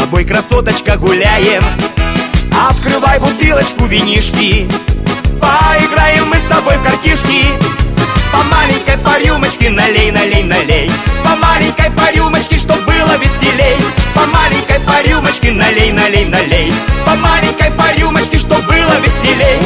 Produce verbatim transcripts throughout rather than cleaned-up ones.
тобой, красоточка, гуляем. Открывай бутылочку винишки, поиграем мы с тобой в картишки. По маленькой, по рюмочке налей, налей, налей. По маленькой, по рюмочке, чтоб было веселей. По маленькой, по рюмочке налей, налей, налей. По маленькой, по рюмочке, чтоб было веселей.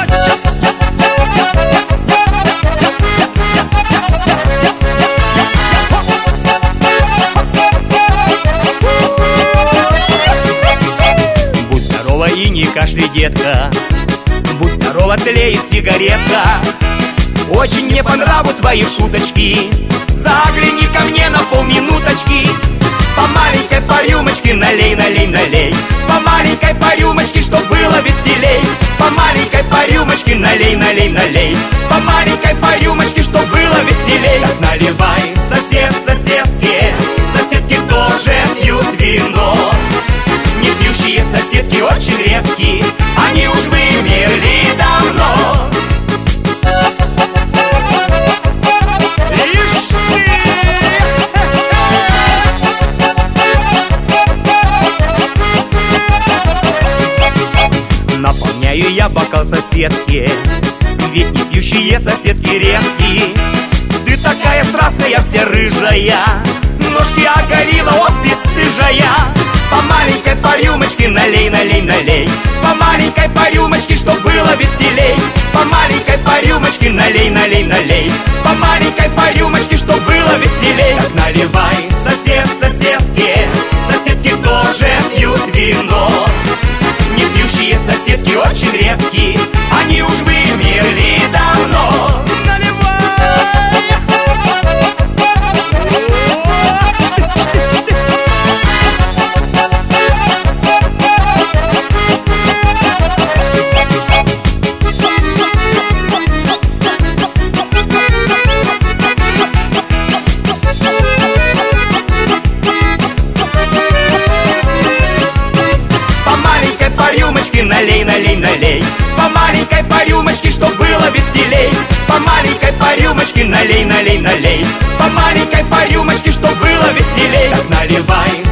Будь здорова и не кашляй, детка. Будь здорова, тлеет сигаретка. Очень мне по нраву твои шуточки. Загляни ко мне на полминуточки. По маленькой, по рюмочке налей, налей, налей. По маленькой, по рюмочке, чтоб было веселей. По маленькой, по рюмочке налей, налей, налей. По маленькой, по рюмочке, чтоб было веселей. Так наливай, сосед, соседки. Соседки тоже пьют вино. Не пьющие соседки очень редкие. Они уж вымерли давно. Наполняю я бокал соседки, ведь не пьющие соседки редкие. Ты такая страстная, вся рыжая, ножки оголила, вот бесстыжая. По маленькой, по рюмочке налей, налей, налей. По маленькой, по рюмочке, чтоб было веселей. По маленькой, по рюмочке налей, налей, налей. По маленькой, по рюмочке, чтоб было веселей. Так наливай, сосед, соседки. Соседки тоже пьют вино. Не пьющие соседки очень редкие. Они уж вымерли давно. Налей, налей, налей. По маленькой, по рюмочке, чтоб было веселей. По маленькой, по рюмочке налей, налей, налей. По маленькой, по рюмочке, чтоб было веселей. Так наливай,